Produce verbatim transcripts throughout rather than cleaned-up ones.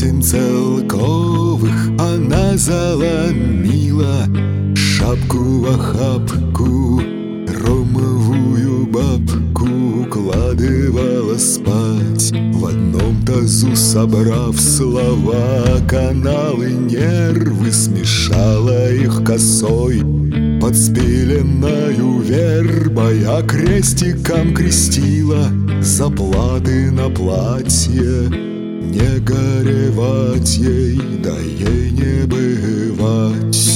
восемь целковых она заломила, шапку в охапку ромовую бабку укладывала спать. В одном тазу, собрав слова, каналы, нервы, смешала их косой под спиленною вербой, а крестиком крестила заплаты на платье. Не горевать ей, да ей не бывать.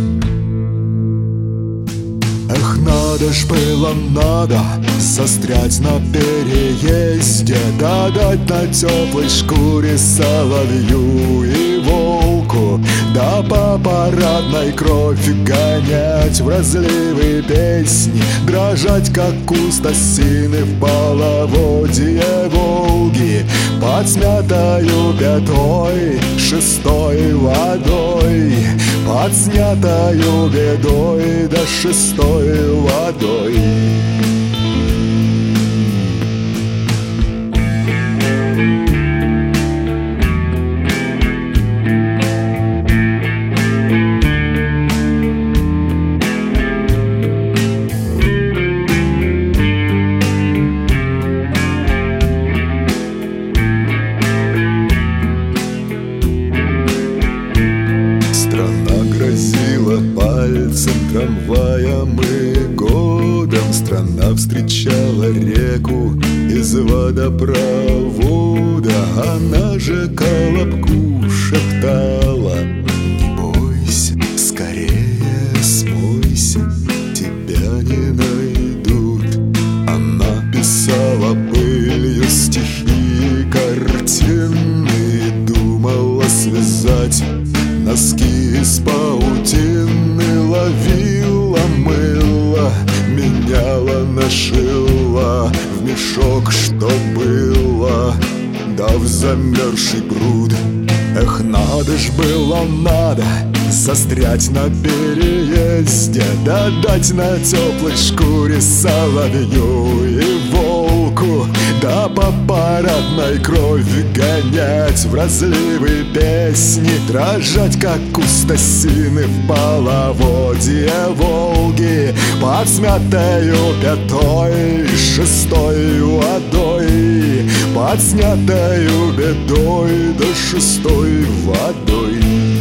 Эх, надо ж было, надо застрять на переезде, да дать на теплой шкуре соловью и волку, да по парадной кровь гонять в разливы песни, дрожать, как куст осины в половодье Волги, под смятою пятой шестой водой, под снятою бедой да шестой водой. Пальцем, трамваем и годом страна встречала реку из водопровода. Она же Колобку шептала: не бойся, скорее смойся, тебя не найдут. Она писала пылью стихи и картины, думала связать носки из паутины, ловила, мыла, меняла, нашила в мешок, что было, да в замерзший пруд. Эх, надо ж было, надо застрять на переезде, да дать на теплой шкуре соловью и волку, да по парадной крови гонять в разливы песни, дрожать, как куст осины в половодье Волги, под смятою пятой шестой водой, под снятою бедой да шестой водой.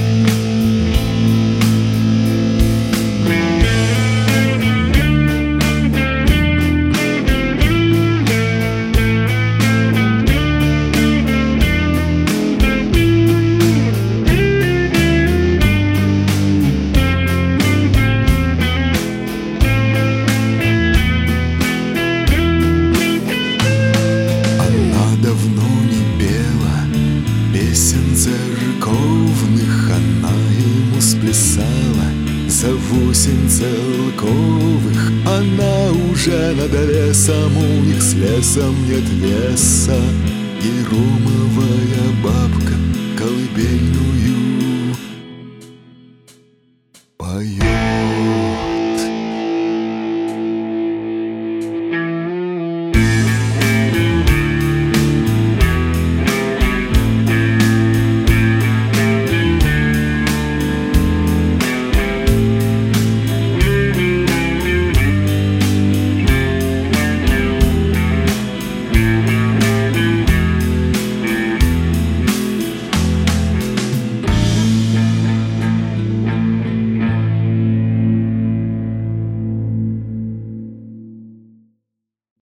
Церковных она ему сплясала за восемь целковых. Она уже над лесом, у них с лесом нет веса, и ромовая бабка